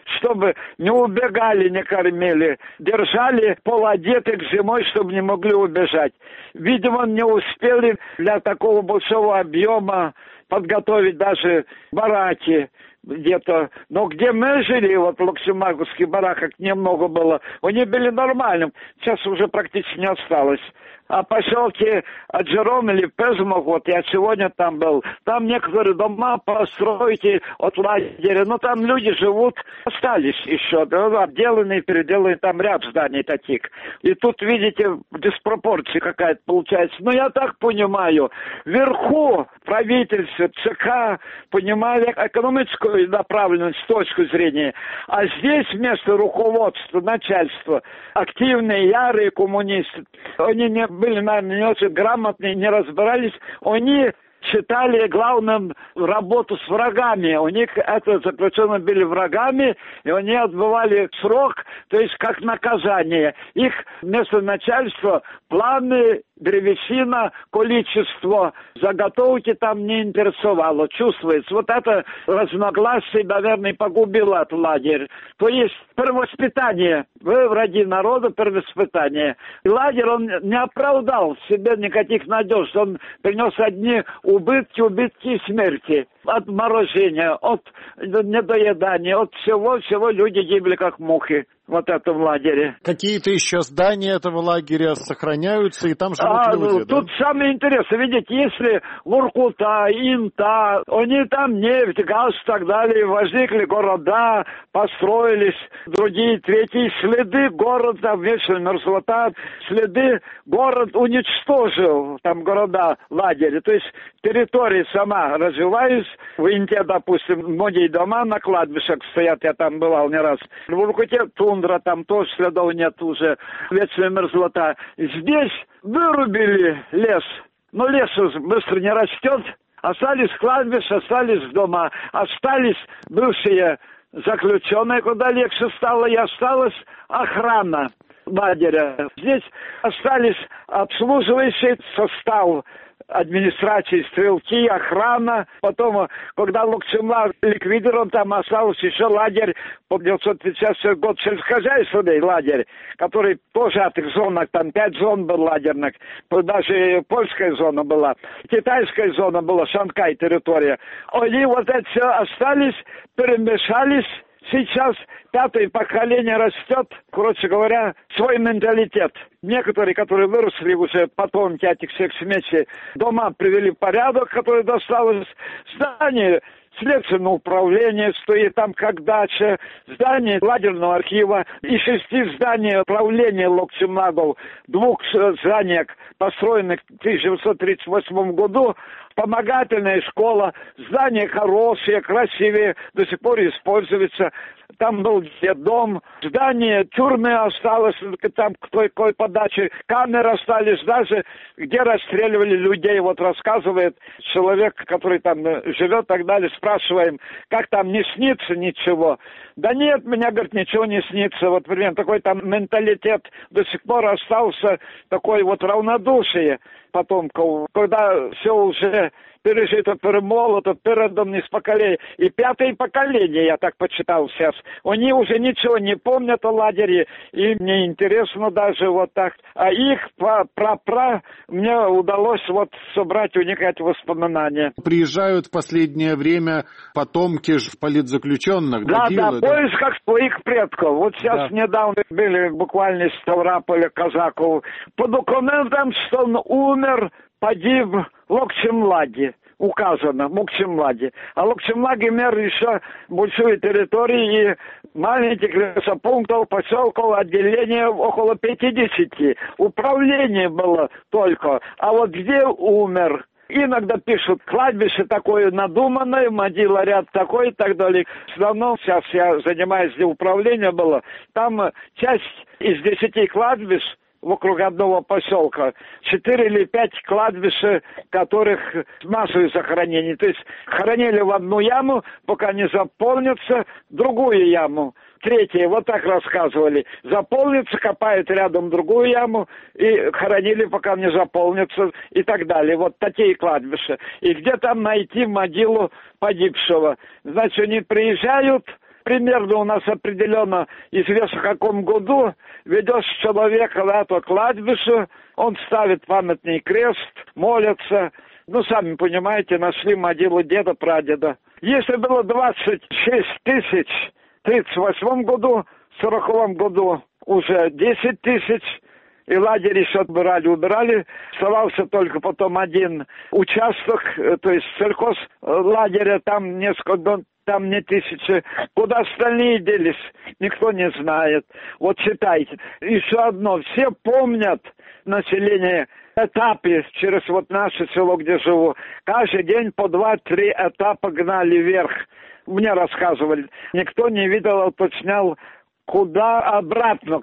чтобы не убегали, не кормили. Держали полуодетых зимой, чтобы не могли убежать. Видимо, не успели для такого большого объема подготовить даже бараки где-то. Но где мы жили, вот в Локсембургских бараках немного было, они были нормальным. Сейчас уже практически не осталось. А поселки Аджером или Пезмов, вот я сегодня там был, там некоторые дома построите от лагеря, но там люди живут, остались еще, да, обделанные, переделанные, там ряд зданий таких. И тут, видите, диспропорция какая-то получается. Но я так понимаю, вверху правительство, ЦК понимали экономическую направленность с точки зрения, а здесь вместо руководства, начальства, активные, ярые коммунисты, они не были, наверное, не очень грамотные, не разбирались, они считали главным работу с врагами. У них это заключенные были врагами, и они отбывали срок, то есть как наказание. Их вместо начальства планы, древесина, количество заготовки там не интересовало, чувствуется. Вот это разногласие, наверное, погубило этот лагерь. То есть первоспитание. Вы враги народа, первоспитание. И лагерь, он не оправдал в себе никаких надежд. Он принес одни убытки, убытки и смерти. От морожения, от недоедания, от всего-всего люди гибли как мухи. Вот это в лагере. Какие-то еще здания этого лагеря сохраняются, и там живут а, люди, ну, да? Тут самое интересное, видите, если Воркута, Инта, они там нефть, газ и так далее, возникли города, построились, другие, третьи, следы города, вечная мерзлота, следы город уничтожил, там города, лагеря, то есть территория сама развивается, в Инте, допустим, многие дома на кладбищах стоят, я там бывал не раз, в Воркуте тундра, там тоже следов нет уже, вечная мерзлота. Здесь вырубили лес, но лес быстро не растет, остались кладбища, остались дома, остались бывшие заключенные, куда легче стало, и осталась охрана лагеря. Здесь остались обслуживающий состав администрации, стрелки, охрана. Потом, когда Локсембург ликвидирован, там остался еще лагерь по девятьсот тридцать шестой год, сельскохозяйственный лагерь, который тоже от их зонах, там пять зон был лагерных, даже польская зона была, китайская зона была, Шанхай территория. Они вот это все остались, перемешались. Сейчас пятое поколение растет, короче говоря, свой менталитет. Некоторые, которые выросли уже потомки этих всех смесей, дома привели в порядок, который досталось, здание следственного управления стоит там как дача, здание лагерного архива и шести зданий управления Локсембургов, двух зданиях, построенных в тысяча девятьсот тридцать восьмом году, вспомогательная школа, здания хорошие, красивые, до сих пор используются. Там был дом, здание тюрьмы осталось, там к той какой подаче, камеры остались, даже где расстреливали людей. Вот рассказывает человек, который там живет и так далее, спрашиваем, как там, не снится ничего? Да нет, меня, говорит, ничего не снится. Вот примерно такой там менталитет до сих пор остался, такой вот равнодушие потомков, когда все уже пережито, перемолото, передано из поколения. И пятое поколение, я так почитал сейчас, они уже ничего не помнят о лагере, и мне интересно даже вот так. А их пра-пра мне удалось вот собрать у них эти воспоминания. Приезжают в последнее время потомки политзаключенных. Да, да, да, поиск как своих предков. Вот сейчас да. Недавно были буквально из Ставрополя казаков. По документам, что он умер, погиб в Локсембурге. Указано, в Локсембурге. А Локсембург имел еще большую территорию и маленьких лесопунктов, поселков, отделения около пятидесяти. Управление было только. А вот где умер? Иногда пишут кладбище такое надуманное, могила ряд такой и так далее. В основном сейчас я занимаюсь, где управление было. Там часть из десяти кладбищ вокруг одного поселка, четыре или пять кладбищ, которых массовые захоронения. То есть хоронили в одну яму, пока не заполнится, другую яму. Третье, вот так рассказывали. Заполнится, копают рядом другую яму и хоронили, пока не заполнится и так далее. Вот такие кладбища. И где там найти могилу погибшего? Значит, они приезжают, примерно у нас определенно известно, в каком году ведешь человека на это кладбище, он ставит памятный крест, молится. Ну, сами понимаете, нашли могилу деда-прадеда. Если было двадцать шесть тысяч в тридцать восьмом году, в сороковом году уже десять тысяч, и лагерь еще отбирали, убирали. Оставался только потом один участок, то есть сельхозлагеря, там несколько, там не тысячи. Куда остальные делись, никто не знает. Вот читайте. Еще одно. Все помнят население этапы через вот наше село, где живу. Каждый день по два-три этапа гнали вверх. Мне рассказывали. Никто не видел, уточнял, куда обратно,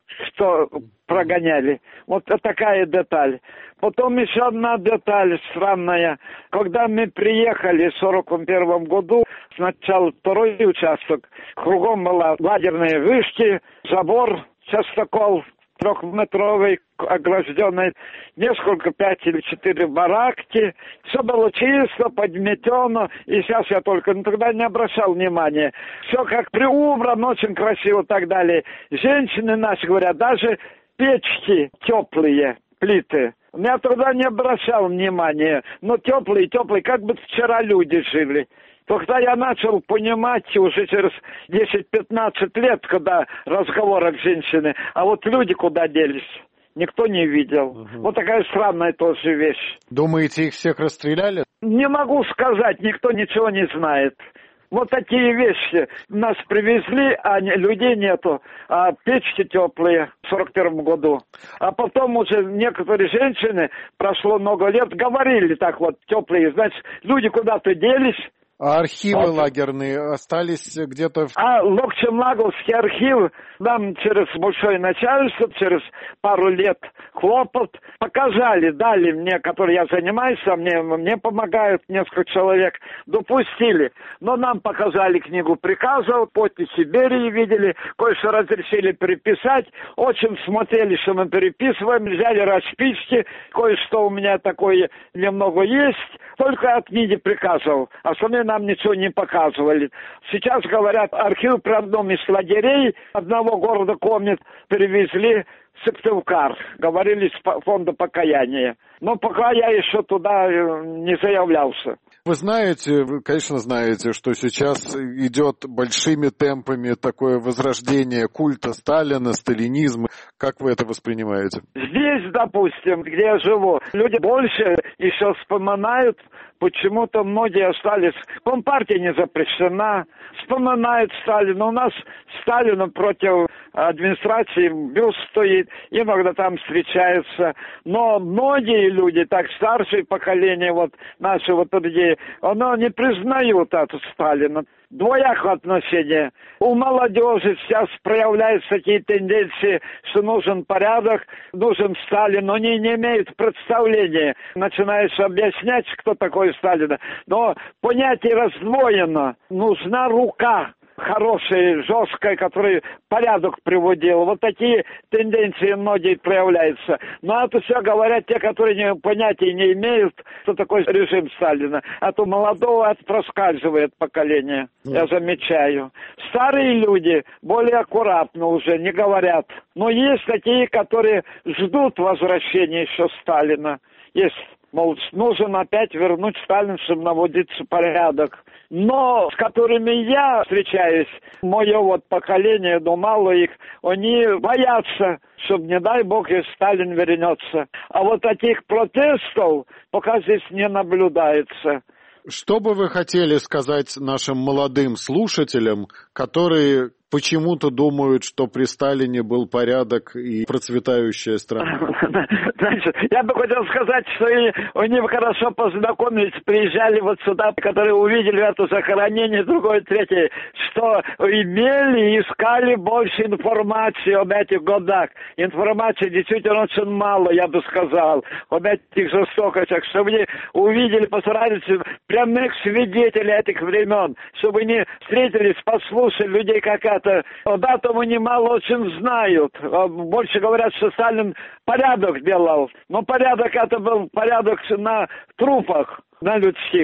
что прогоняли. Вот такая деталь. Потом еще одна деталь странная. Когда мы приехали в сорок первом году, сначала второй участок, кругом была лагерные вышки, забор, частокол трехметровый, огражденный, несколько, пять или четыре баракки. Все было чисто, подметено. И сейчас я только ну, тогда не обращал внимания. Все как приубрано, очень красиво и так далее. Женщины наши говорят, даже печки теплые, плиты. Я тогда не обращал внимания. Но теплые, теплые, как бы вчера люди жили. Тогда я начал понимать уже через десять-пятнадцать лет, когда разговоры к женщине, а вот люди куда делись, никто не видел. Угу. Вот такая странная тоже вещь. Думаете, их всех расстреляли? Не могу сказать, никто ничего не знает. Вот такие вещи. Нас привезли, а людей нету. А печки теплые в сорок первом году. А потом уже некоторые женщины, прошло много лет, говорили так вот, теплые, значит, люди куда-то делись. А архивы вот. Лагерные остались где-то? В... А Локчемлаговский архив нам через большое начальство, через пару лет хлопот показали, дали мне, который я занимаюсь, а мне, мне помогают несколько человек, допустили. Но нам показали книгу приказов, подписи Берии видели, кое-что разрешили переписать, очень смотрели, что мы переписываем, взяли расписки, кое-что у меня такое немного есть, только от книги приказов, остальные нам ничего не показывали. Сейчас, говорят, архив при одном из лагерей одного города Комнет перевезли в Сыктывкар. Говорили с фонда покаяния. Но пока я еще туда не заявлялся. Вы знаете, вы, конечно, знаете, что сейчас идет большими темпами такое возрождение культа Сталина, сталинизма. Как вы это воспринимаете? Здесь, допустим, где я живу, люди больше еще вспоминают. Почему-то многие остались. Компартия не запрещена. Вспоминают Сталина. У нас Сталина против администрации бюст стоит. Иногда там встречаются. Но многие люди, так старшее поколение, вот наши вот людей, оно не признают это Сталина. Двоякое отношение. У молодежи сейчас проявляются такие тенденции, что нужен порядок, нужен Сталин, но они не имеют представления. Начинаешь объяснять, кто такой Сталин. Но понятие раздвоено. Нужна рука хорошая, жесткая, которая порядок приводила. Вот такие тенденции многие проявляются. Но это все говорят те, которые не, понятия не имеют, что такое режим Сталина. А то молодого это проскальзывает поколение, я замечаю. Старые люди более аккуратно уже не говорят. Но есть такие, которые ждут возвращения еще Сталина. Есть, мол, нужно опять вернуть Сталина, чтобы наводиться порядок. Но с которыми я встречаюсь, мое вот поколение, ну мало их, они боятся, чтобы, не дай бог, если Сталин вернется. А вот таких протестов пока здесь не наблюдается. Что бы вы хотели сказать нашим молодым слушателям, которые почему-то думают, что при Сталине был порядок и процветающая страна? Значит, я бы хотел сказать, что и они хорошо познакомились, приезжали вот сюда, которые увидели это захоронение, другое, третье, что имели, искали больше информации об этих годах. Информации действительно очень мало, я бы сказал, об этих жестокостях, чтобы они увидели, постарались прямых свидетелей этих времен, чтобы они встретились, послушали людей, как это. Об этом они мало очень знают. Больше говорят, что Сталин порядок делал. Но порядок это был порядок на трупах, на людских.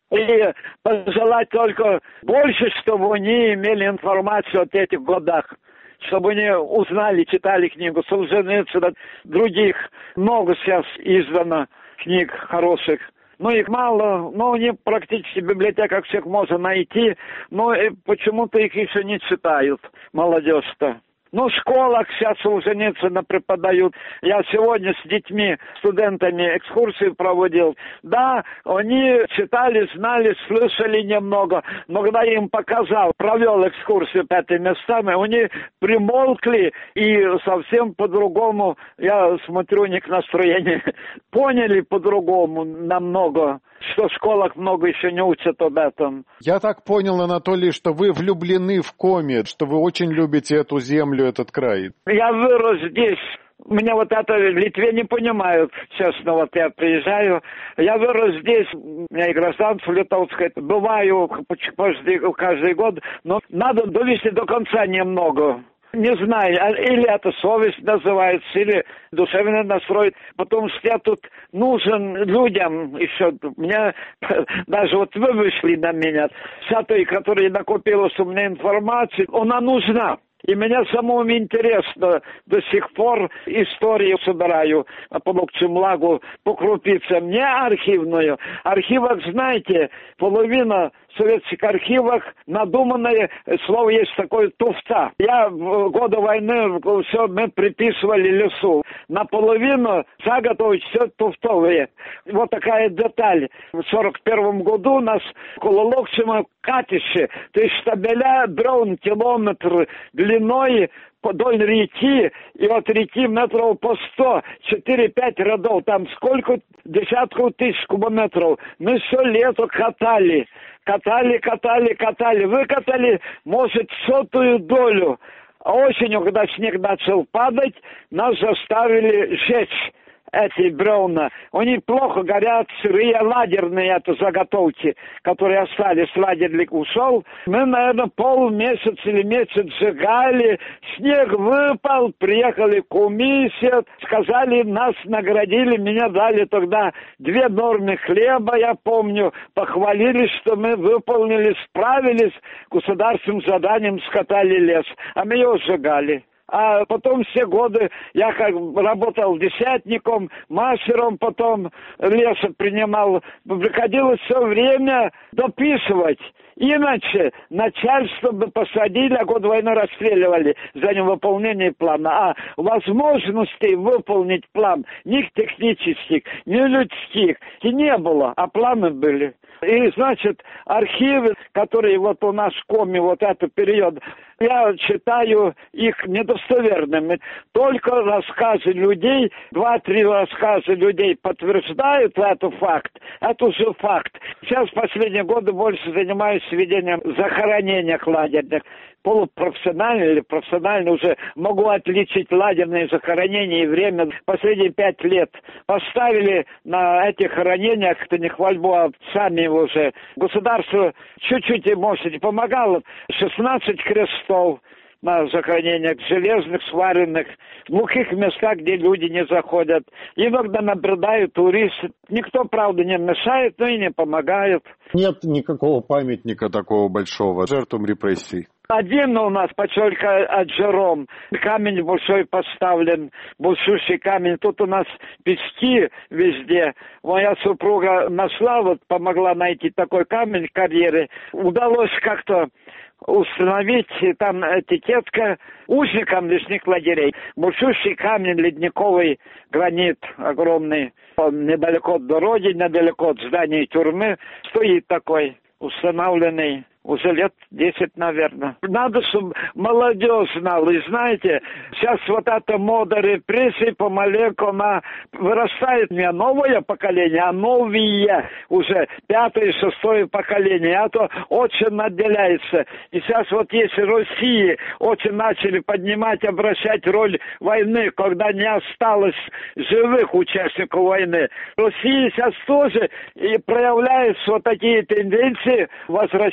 И пожелать только больше, чтобы они имели информацию о этих годах, чтобы они узнали, читали книгу Солженицына, других. Много сейчас издано книг хороших. Ну, их мало, но они практически в библиотеках всех можно найти, но почему-то их еще не читают, молодежь-то. Ну, в школах сейчас Солженицына преподают. Я сегодня с детьми, студентами экскурсии проводил. Да, они читали, знали, слышали немного. Но когда я им показал, провел экскурсию по этим местам, они примолкли и совсем по-другому, я смотрю, у них настроение, поняли по-другому намного. Что в школах много еще не учат об этом. Я так понял, Анатолий, что вы влюблены в Коми, что вы очень любите эту землю, этот край. Я вырос здесь. Меня вот это в Литве не понимают, честно, вот я приезжаю. Я вырос здесь, у меня и гражданство литовское, бываю каждый, каждый год, но надо довести до конца немного. Не знаю, или это совесть называется, или душевный настрой. Потому что я тут нужен людям еще. Меня даже вот вы вышли на меня. Вся той, которая накопилась у меня информации, она нужна. И меня самому интересно до сих пор историю собираю по Локчемлагу, по крупицам, не архивную. Архивах, знаете, половина в советских архивах надуманное слово есть такое туфта. Я в годы войны все мы приписывали лесу. Наполовину заготовить все туфтовые. Вот такая деталь. В сорок первом году у нас около Локчема катище, то есть штабеля бревен километр длиной вдоль реки, и от реки метров по сто, четыре-пять рядов, там сколько десятков тысяч кубометров. Мы все лето катали, катали, катали, катали, выкатали, может, сотую долю. А осенью, когда снег начал падать, нас заставили сжечь эти бревна. Они плохо горят, сырые, лагерные это заготовки, которые остались, лагерник ушел. Мы, наверное, полмесяца или месяц сжигали, снег выпал, приехали комиссия, сказали, нас наградили, меня дали тогда две нормы хлеба, я помню, похвалили, что мы выполнили, справились, государственным заданием скатали лес, а мы его сжигали. А потом все годы я как работал десятником, мастером, потом лес принимал. Приходилось все время дописывать. Иначе начальство бы посадили, а год войны расстреливали за невыполнение плана. А возможностей выполнить план ни технических, ни людских и не было, а планы были. И, значит, архивы, которые вот у нас в Коми, вот этот период, я считаю их недостоверными. Только рассказы людей, два-три рассказа людей подтверждают этот факт. Это уже факт. Сейчас в последние годы больше занимаюсь ведением захоронения лагерных. Полупрофессионально или профессионально уже могу отличить лагерные захоронения и время. Последние пять лет поставили на этих хоронениях, это не хвальбу, а сами уже. Государство чуть-чуть, может, помогало. шестнадцать крестов на захоронениях, железных, сваренных, в глухих местах, где люди не заходят. Иногда наблюдают туристы. Никто, правда, не мешает, но и не помогает. Нет никакого памятника такого большого жертвам репрессий. Один у нас поселка Аджером. Камень большой поставлен, большущий камень. Тут у нас пески везде. Моя супруга нашла, вот помогла найти такой камень в карьере. Удалось как-то установить там этикетка узникам лесных лагерей. Большущий камень, ледниковый гранит огромный. Он недалеко от дороги, недалеко от здания тюрьмы стоит такой, установленный. Уже лет десять, наверное. Надо, чтобы молодежь знала. И знаете, сейчас вот эта мода репрессий помаленьку, она вырастает не новое поколение, а новые уже пятое, шестое поколение. А то очень отделяется. И сейчас вот если России очень начали поднимать, обращать роль войны, когда не осталось живых участников войны. Россия сейчас тоже и проявляет вот такие тенденции возвращения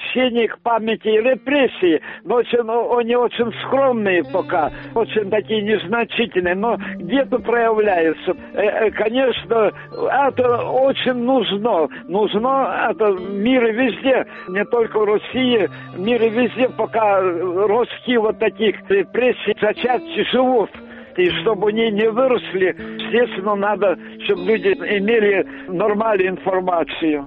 их памяти и репрессии, но очень, они очень скромные пока, очень такие незначительные, но где-то проявляются. Конечно, это очень нужно. Нужно это в мире везде, не только в России, в мире везде, пока ростки вот таких репрессий зачатки живут. И чтобы они не выросли, естественно, надо, чтобы люди имели нормальную информацию.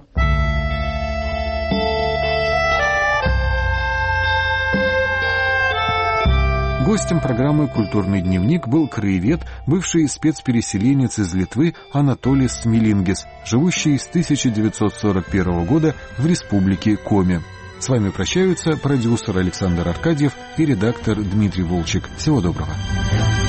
Гостем программы «Культурный дневник» был краевед, бывший спецпереселенец из Литвы Анатолис Смилингис, живущий с тысяча девятьсот сорок первого года в республике Коми. С вами прощаются продюсер Александр Аркадьев и редактор Дмитрий Волчек. Всего доброго.